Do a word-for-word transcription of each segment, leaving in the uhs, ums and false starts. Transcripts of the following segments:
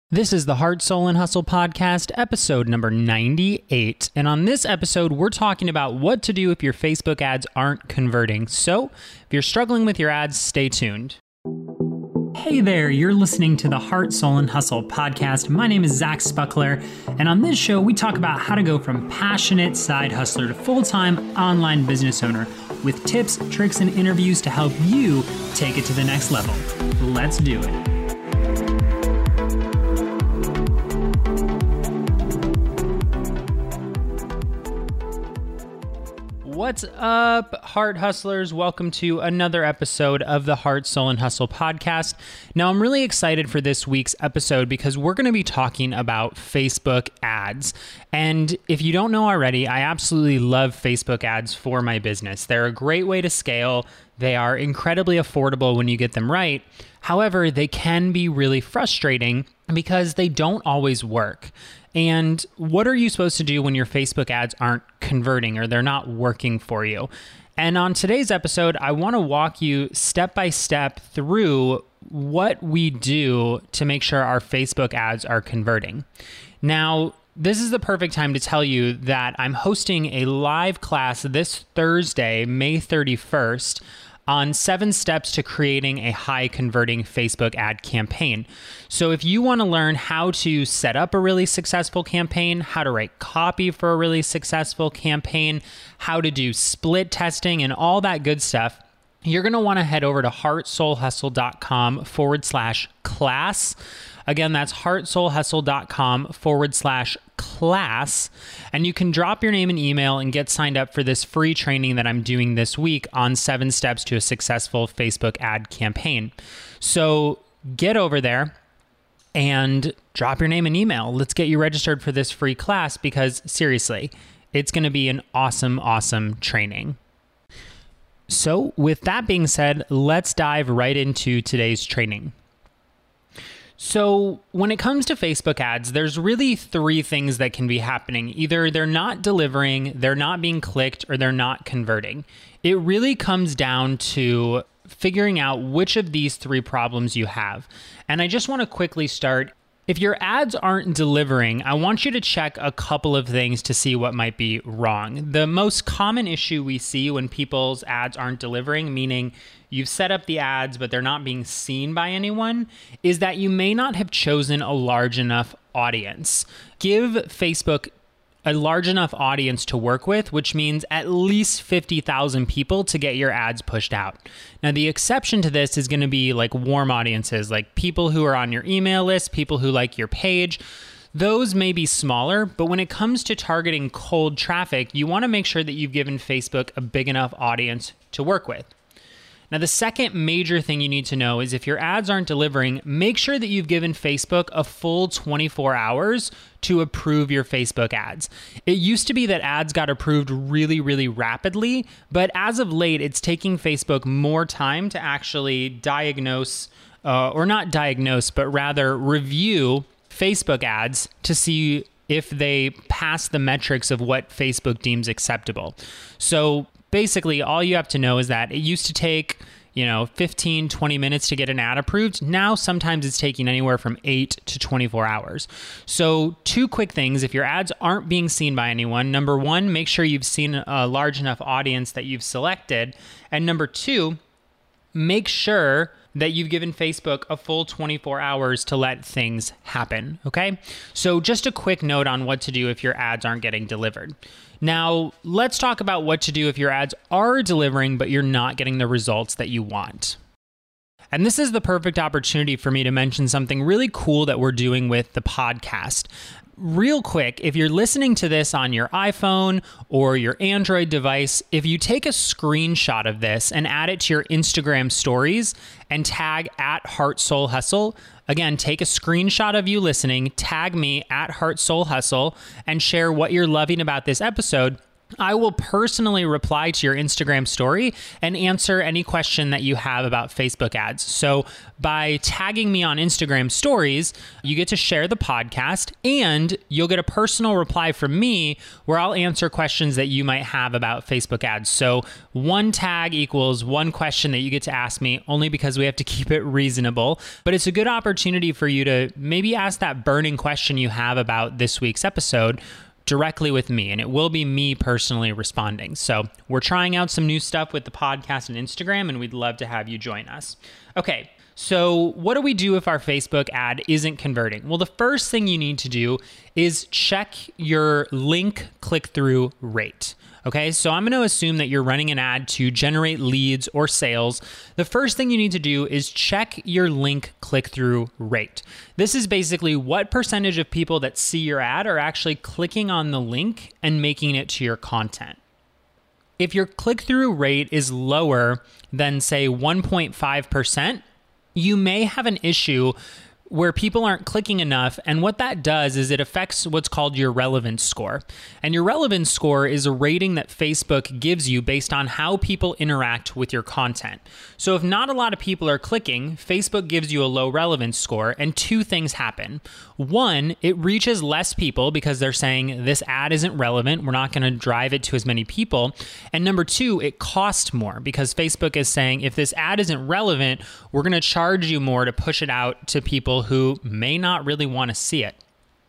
This is the Heart, Soul, and Hustle podcast, episode number ninety-eight. And on this episode, we're talking about what to do if your Facebook ads aren't converting. So if you're struggling with your ads, stay tuned. Hey there, you're listening to the Heart, Soul, and Hustle podcast. My name is Zach Spuckler, and on this show, we talk about how to go from passionate side hustler to full-time online business owner with tips, tricks, and interviews to help you take it to the next level. Let's do it. What's up, Heart Hustlers? Welcome to another episode of the Heart, Soul, and Hustle podcast. Now, I'm really excited for this week's episode because we're going to be talking about Facebook ads. And if you don't know already, I absolutely love Facebook ads for my business. They're a great way to scale. They are incredibly affordable when you get them right. However, they can be really frustrating because they don't always work. And what are you supposed to do when your Facebook ads aren't converting or they're not working for you? And on today's episode, I want to walk you step by step through what we do to make sure our Facebook ads are converting. Now, this is the perfect time to tell you that I'm hosting a live class this Thursday, May thirty-first, on seven steps to creating a high converting Facebook ad campaign. So if you want to learn how to set up a really successful campaign, how to write copy for a really successful campaign, how to do split testing and all that good stuff, you're going to want to head over to heartsoulhustle.com forward slash class. Again, that's heartsoulhustle.com forward slash class. And you can drop your name and email and get signed up for this free training that I'm doing this week on seven steps to a successful Facebook ad campaign. So get over there and drop your name and email. Let's get you registered for this free class because seriously, it's going to be an awesome, awesome training. So with that being said, let's dive right into today's training. So when it comes to Facebook ads, there's really three things that can be happening. Either they're not delivering, they're not being clicked, or they're not converting. It really comes down to figuring out which of these three problems you have. And I just want to quickly start. If your ads aren't delivering, I want you to check a couple of things to see what might be wrong. The most common issue we see when people's ads aren't delivering, meaning you've set up the ads, but they're not being seen by anyone, is that you may not have chosen a large enough audience. Give Facebook a large enough audience to work with, which means at least fifty thousand people to get your ads pushed out. Now, the exception to this is going to be like warm audiences, like people who are on your email list, people who like your page. Those may be smaller, but when it comes to targeting cold traffic, you want to make sure that you've given Facebook a big enough audience to work with. Now, the second major thing you need to know is if your ads aren't delivering, make sure that you've given Facebook a full twenty-four hours to approve your Facebook ads. It used to be that ads got approved really, really rapidly, but as of late, it's taking Facebook more time to actually diagnose, uh, or not diagnose, but rather review Facebook ads to see if they pass the metrics of what Facebook deems acceptable. So basically, all you have to know is that it used to take, you know, fifteen, twenty minutes to get an ad approved. Now, sometimes it's taking anywhere from eight to twenty-four hours. So two quick things. If your ads aren't being seen by anyone, number one, make sure you've seen a large enough audience that you've selected. And number two, make sure that you've given Facebook a full twenty-four hours to let things happen, okay? So just a quick note on what to do if your ads aren't getting delivered. Now, let's talk about what to do if your ads are delivering, but you're not getting the results that you want. And this is the perfect opportunity for me to mention something really cool that we're doing with the podcast. Real quick, if you're listening to this on your iPhone or your Android device, if you take a screenshot of this and add it to your Instagram stories and tag at Heart Soul Hustle, again, take a screenshot of you listening, tag me at Heart Soul Hustle, and share what you're loving about this episode, I will personally reply to your Instagram story and answer any question that you have about Facebook ads. So by tagging me on Instagram stories, you get to share the podcast and you'll get a personal reply from me where I'll answer questions that you might have about Facebook ads. So one tag equals one question that you get to ask me, only because we have to keep it reasonable. But it's a good opportunity for you to maybe ask that burning question you have about this week's episode directly with me, and it will be me personally responding. So we're trying out some new stuff with the podcast and Instagram, and we'd love to have you join us. Okay, so what do we do if our Facebook ad isn't converting? Well, the first thing you need to do is check your link click-through rate. Okay, so I'm going to assume that you're running an ad to generate leads or sales. The first thing you need to do is check your link click-through rate. This is basically what percentage of people that see your ad are actually clicking on the link and making it to your content. If your click-through rate is lower than, say, one point five percent, you may have an issue where people aren't clicking enough. And what that does is it affects what's called your relevance score. And your relevance score is a rating that Facebook gives you based on how people interact with your content. So if not a lot of people are clicking, Facebook gives you a low relevance score, and two things happen. One, it reaches less people because they're saying this ad isn't relevant. We're not going to drive it to as many people. And number two, it costs more because Facebook is saying if this ad isn't relevant, we're going to charge you more to push it out to people who may not really want to see it.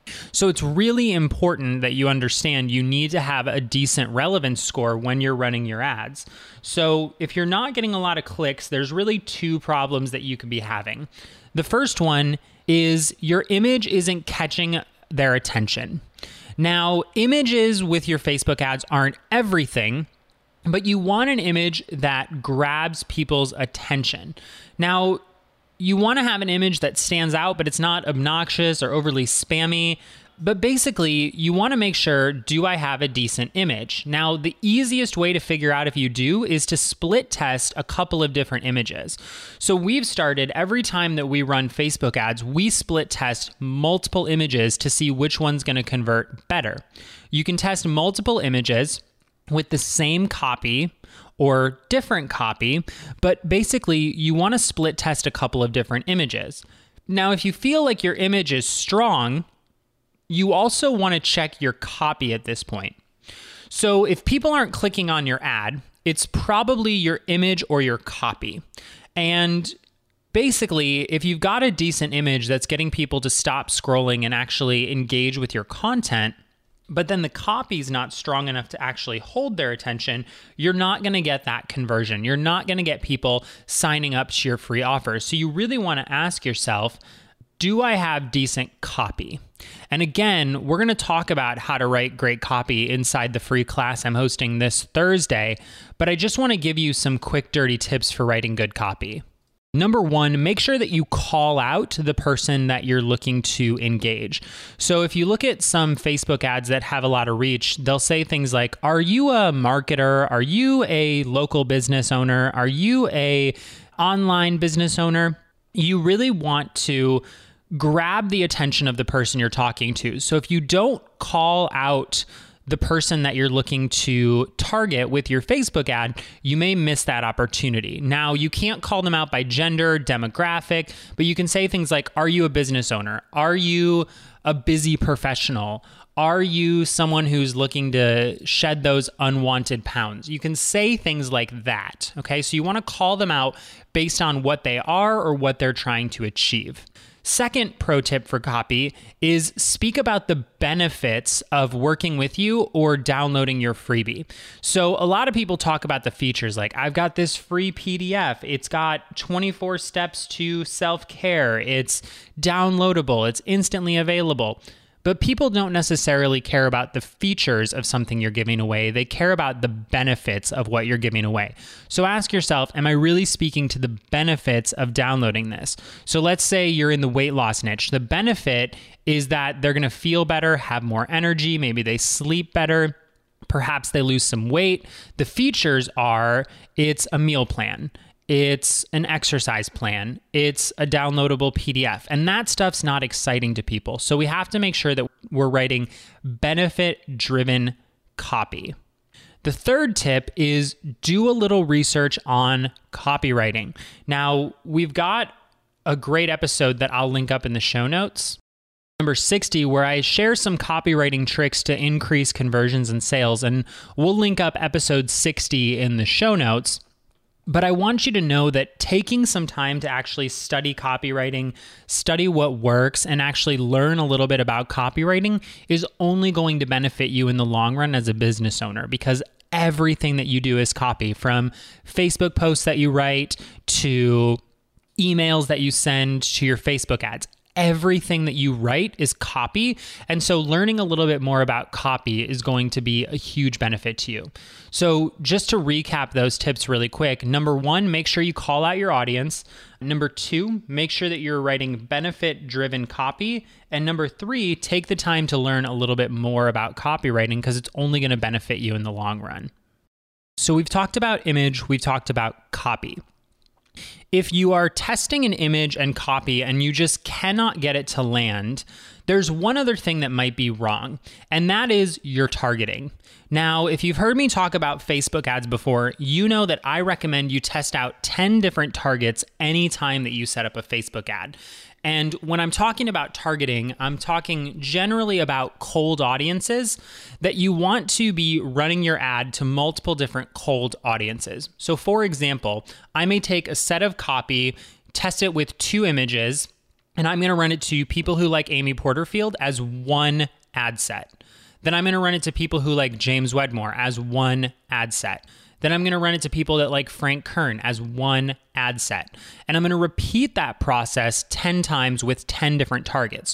So it's really important that you understand you need to have a decent relevance score when you're running your ads. So if you're not getting a lot of clicks, there's really two problems that you could be having. The first one is your image isn't catching their attention. Now, images with your Facebook ads aren't everything, but you want an image that grabs people's attention. Now, you want to have an image that stands out, but it's not obnoxious or overly spammy. But basically, you want to make sure, do I have a decent image? Now, the easiest way to figure out if you do is to split test a couple of different images. So we've started, every time that we run Facebook ads, we split test multiple images to see which one's going to convert better. You can test multiple images with the same copy or different copy, but basically you want to split test a couple of different images. Now, if you feel like your image is strong, you also want to check your copy at this point. So if people aren't clicking on your ad, it's probably your image or your copy. And basically, if you've got a decent image that's getting people to stop scrolling and actually engage with your content, but then the copy's not strong enough to actually hold their attention, you're not going to get that conversion. You're not going to get people signing up to your free offers. So you really want to ask yourself, do I have decent copy? And again, we're going to talk about how to write great copy inside the free class I'm hosting this Thursday, but I just want to give you some quick, dirty tips for writing good copy. Number one, make sure that you call out the person that you're looking to engage. So if you look at some Facebook ads that have a lot of reach, they'll say things like, are you a marketer? Are you a local business owner? Are you a online business owner? You really want to grab the attention of the person you're talking to. So if you don't call out the person that you're looking to target with your Facebook ad, you may miss that opportunity. Now, you can't call them out by gender, demographic, but you can say things like, are you a business owner? Are you a busy professional? Are you someone who's looking to shed those unwanted pounds? You can say things like that, okay? So you want to call them out based on what they are or what they're trying to achieve. Second pro tip for copy is speak about the benefits of working with you or downloading your freebie. So a lot of people talk about the features like, I've got this free P D F. It's got twenty-four steps to self-care. It's downloadable. It's instantly available. But people don't necessarily care about the features of something you're giving away. They care about the benefits of what you're giving away. So ask yourself, am I really speaking to the benefits of downloading this? So let's say you're in the weight loss niche. The benefit is that they're going to feel better, have more energy, maybe they sleep better, perhaps they lose some weight. The features are, it's a meal plan. It's an exercise plan. It's a downloadable P D F. And that stuff's not exciting to people. So we have to make sure that we're writing benefit-driven copy. The third tip is do a little research on copywriting. Now, we've got a great episode that I'll link up in the show notes, number sixty, where I share some copywriting tricks to increase conversions and sales, and we'll link up episode sixty in the show notes. But I want you to know that taking some time to actually study copywriting, study what works, and actually learn a little bit about copywriting is only going to benefit you in the long run as a business owner, because everything that you do is copy, from Facebook posts that you write to emails that you send to your Facebook ads. Everything that you write is copy. And so learning a little bit more about copy is going to be a huge benefit to you. So just to recap those tips really quick, number one, make sure you call out your audience. Number two, make sure that you're writing benefit-driven copy. And number three, take the time to learn a little bit more about copywriting because it's only going to benefit you in the long run. So we've talked about image, we've talked about copy. If you are testing an image and copy and you just cannot get it to land, there's one other thing that might be wrong, and that is your targeting. Now, if you've heard me talk about Facebook ads before, you know that I recommend you test out ten different targets anytime that you set up a Facebook ad. And when I'm talking about targeting, I'm talking generally about cold audiences that you want to be running your ad to multiple different cold audiences. So for example, I may take a set of copy, test it with two images, and I'm going to run it to people who like Amy Porterfield as one ad set. Then I'm going to run it to people who like James Wedmore as one ad set. Then I'm going to run it to people that like Frank Kern as one ad set. And I'm going to repeat that process ten times with ten different targets.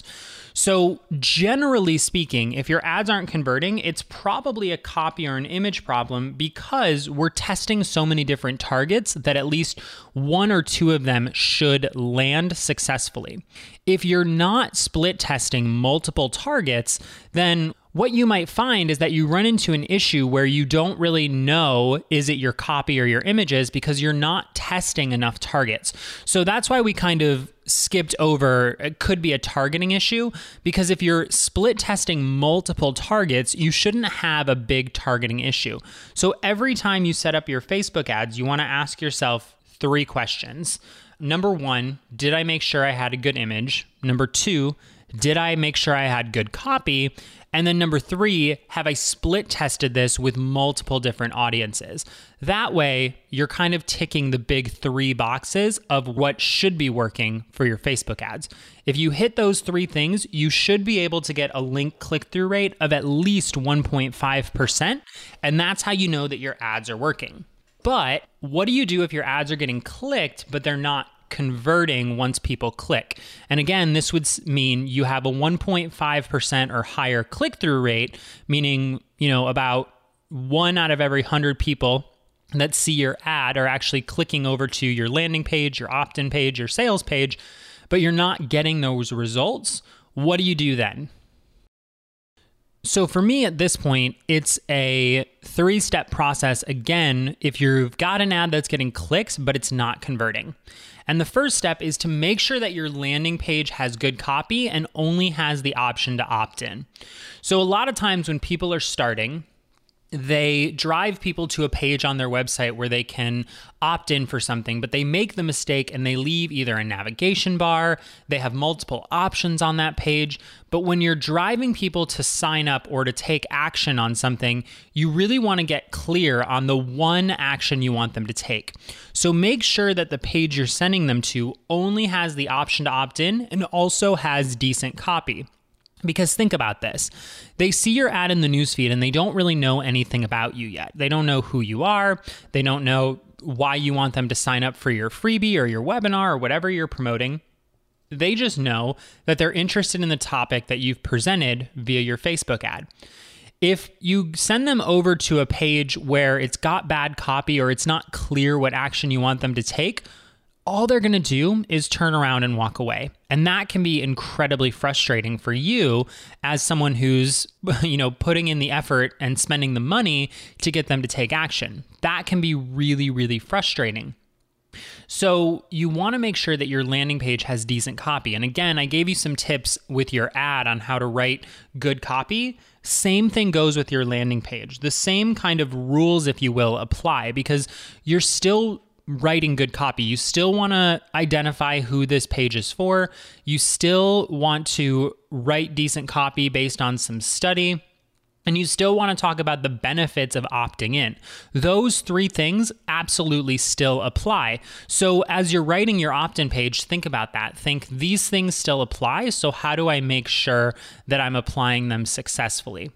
So generally speaking, if your ads aren't converting, it's probably a copy or an image problem because we're testing so many different targets that at least one or two of them should land successfully. If you're not split testing multiple targets, then what you might find is that you run into an issue where you don't really know, is it your copy or your images, because you're not testing enough targets. So that's why we kind of skipped over, it could be a targeting issue, because if you're split testing multiple targets, you shouldn't have a big targeting issue. So every time you set up your Facebook ads, you want to ask yourself three questions. Number one, did I make sure I had a good image? Number two, did I make sure I had good copy? And then number three, have I split tested this with multiple different audiences? That way, you're kind of ticking the big three boxes of what should be working for your Facebook ads. If you hit those three things, you should be able to get a link click-through rate of at least one point five percent, and that's how you know that your ads are working. But what do you do if your ads are getting clicked, but they're not converting once people click? And again, this would mean you have a one point five percent or higher click-through rate, meaning, you know, about one out of every one hundred people that see your ad are actually clicking over to your landing page, your opt-in page, your sales page, but you're not getting those results. What do you do then? So for me at this point, it's a three-step process. Again, if you've got an ad that's getting clicks, but it's not converting. And the first step is to make sure that your landing page has good copy and only has the option to opt in. So a lot of times when people are starting, they drive people to a page on their website where they can opt in for something, but they make the mistake and they leave either a navigation bar, they have multiple options on that page. But when you're driving people to sign up or to take action on something, you really want to get clear on the one action you want them to take. So make sure that the page you're sending them to only has the option to opt in and also has decent copy. Because think about this. They see your ad in the newsfeed and they don't really know anything about you yet. They don't know who you are. They don't know why you want them to sign up for your freebie or your webinar or whatever you're promoting. They just know that they're interested in the topic that you've presented via your Facebook ad. If you send them over to a page where it's got bad copy or it's not clear what action you want them to take, all they're going to do is turn around and walk away. And that can be incredibly frustrating for you as someone who's, you know, putting in the effort and spending the money to get them to take action. That can be really, really frustrating. So you want to make sure that your landing page has decent copy. And again, I gave you some tips with your ad on how to write good copy. Same thing goes with your landing page. The same kind of rules, if you will, apply because you're still writing good copy. You still want to identify who this page is for. You still want to write decent copy based on some study. And you still want to talk about the benefits of opting in. Those three things absolutely still apply. So as you're writing your opt-in page, think about that. Think these things still apply. So how do I make sure that I'm applying them successfully?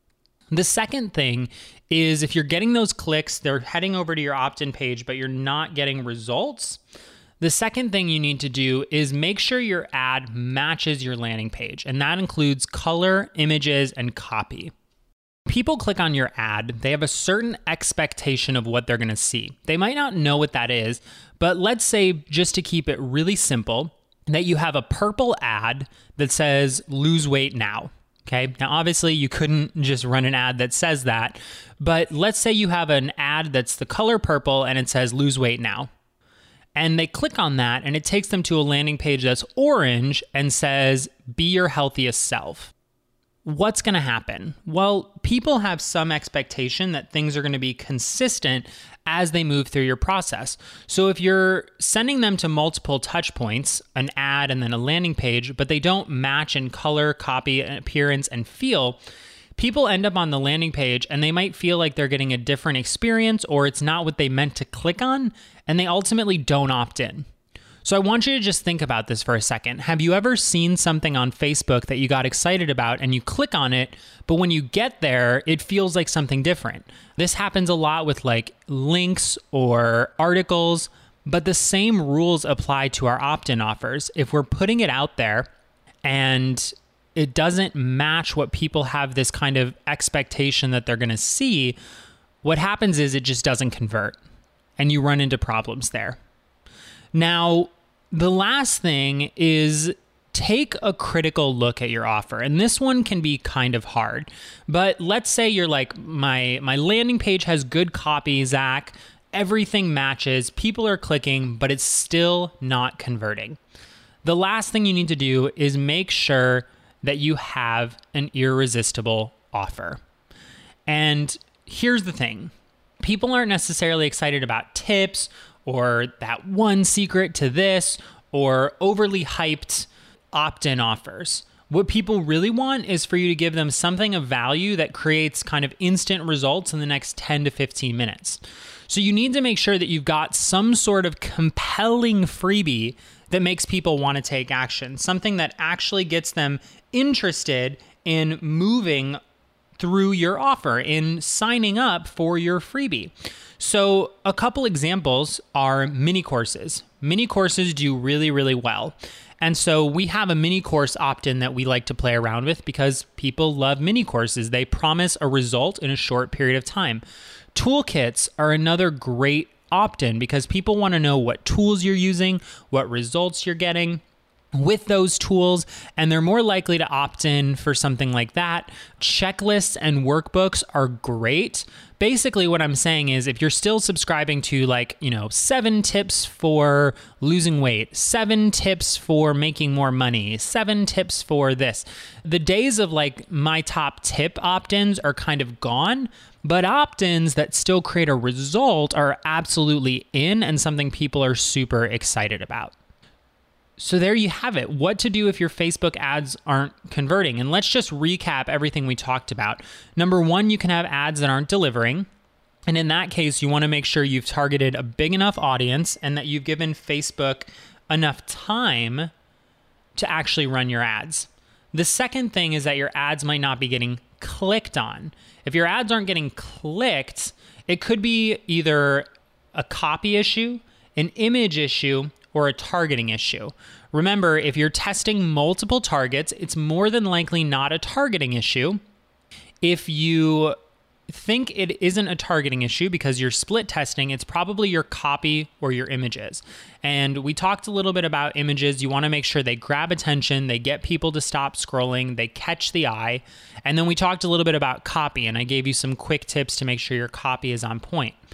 The second thing is if you're getting those clicks, they're heading over to your opt-in page, but you're not getting results. The second thing you need to do is make sure your ad matches your landing page. And that includes color, images, and copy. People click on your ad, they have a certain expectation of what they're going to see. They might not know what that is, but let's say, just to keep it really simple, that you have a purple ad that says lose weight now. Okay. Now, obviously you couldn't just run an ad that says that, but let's say you have an ad that's the color purple and it says lose weight now. And they click on that and it takes them to a landing page that's orange and says, be your healthiest self. What's going to happen? Well, people have some expectation that things are going to be consistent as they move through your process. So if you're sending them to multiple touch points, an ad and then a landing page, but they don't match in color, copy, appearance, and feel, people end up on the landing page and they might feel like they're getting a different experience or it's not what they meant to click on, and they ultimately don't opt in. So I want you to just think about this for a second. Have you ever seen something on Facebook that you got excited about and you click on it, but when you get there, it feels like something different? This happens a lot with like links or articles, but the same rules apply to our opt-in offers. If we're putting it out there and it doesn't match what people have this kind of expectation that they're going to see, what happens is it just doesn't convert and you run into problems there. Now, the last thing is take a critical look at your offer. And this one can be kind of hard. But let's say you're like, my, my landing page has good copy, Zach. Everything matches. People are clicking, but it's still not converting. The last thing you need to do is make sure that you have an irresistible offer. And here's the thing. People aren't necessarily excited about tips or that one secret to this, or overly hyped opt-in offers. What people really want is for you to give them something of value that creates kind of instant results in the next ten to fifteen minutes. So you need to make sure that you've got some sort of compelling freebie that makes people want to take action, something that actually gets them interested in moving through your offer, in signing up for your freebie. So a couple examples are mini courses. Mini courses do really, really well. And so we have a mini course opt-in that we like to play around with because people love mini courses. They promise a result in a short period of time. Toolkits are another great opt-in because people want to know what tools you're using, what results you're getting with those tools, and they're more likely to opt in for something like that. Checklists and workbooks are great. Basically, what I'm saying is if you're still subscribing to like, you know, seven tips for losing weight, seven tips for making more money, seven tips for this, the days of like my top tip opt-ins are kind of gone, but opt-ins that still create a result are absolutely in and something people are super excited about. So there you have it. What to do if your Facebook ads aren't converting. And let's just recap everything we talked about. Number one, you can have ads that aren't delivering. And in that case, you want to make sure you've targeted a big enough audience and that you've given Facebook enough time to actually run your ads. The second thing is that your ads might not be getting clicked on. If your ads aren't getting clicked, it could be either a copy issue, an image issue, or a targeting issue. Remember, if you're testing multiple targets, it's more than likely not a targeting issue. If you think it isn't a targeting issue because you're split testing, it's probably your copy or your images. And we talked a little bit about images. You want to make sure they grab attention, they get people to stop scrolling, they catch the eye. And then we talked a little bit about copy, and I gave you some quick tips to make sure your copy is on point.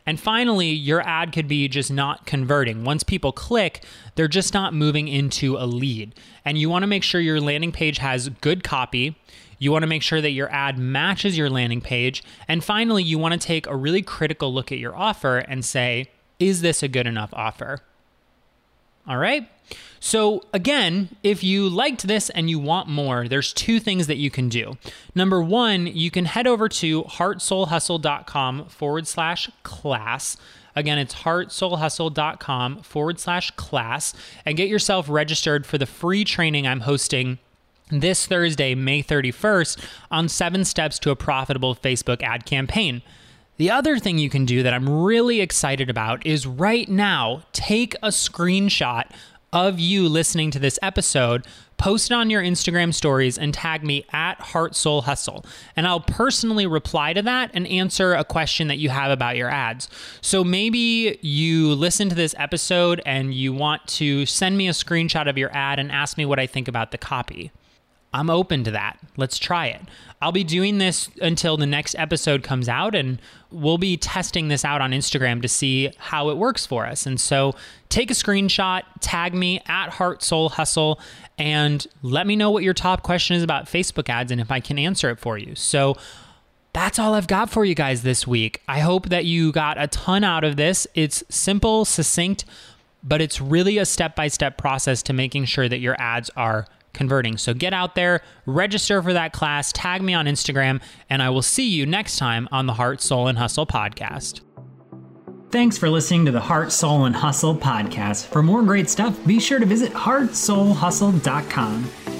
And finally, your ad could be just not converting. Once people click, they're just not moving into a lead. And you want to make sure your landing page has good copy. You want to make sure that your ad matches your landing page. And finally, you want to take a really critical look at your offer and say, is this a good enough offer? All right. So again, if you liked this and you want more, there's two things that you can do. Number one, you can head over to heartsoulhustle.com forward slash class. Again, it's heartsoulhustle.com forward slash class and get yourself registered for the free training I'm hosting this Thursday, May thirty-first, on seven steps to a profitable Facebook ad campaign. The other thing you can do that I'm really excited about is right now, take a screenshot of you listening to this episode, post it on your Instagram stories and tag me at Heart Soul Hustle. And I'll personally reply to that and answer a question that you have about your ads. So maybe you listen to this episode and you want to send me a screenshot of your ad and ask me what I think about the copy. I'm open to that. Let's try it. I'll be doing this until the next episode comes out, and we'll be testing this out on Instagram to see how it works for us. And so take a screenshot, tag me at Heart Soul Hustle, and let me know what your top question is about Facebook ads and if I can answer it for you. So that's all I've got for you guys this week. I hope that you got a ton out of this. It's simple, succinct, but it's really a step-by-step process to making sure that your ads are converting. So get out there, register for that class, tag me on Instagram, and I will see you next time on the Heart, Soul, and Hustle podcast. Thanks for listening to the Heart, Soul, and Hustle podcast. For more great stuff, be sure to visit heart soul hustle dot com.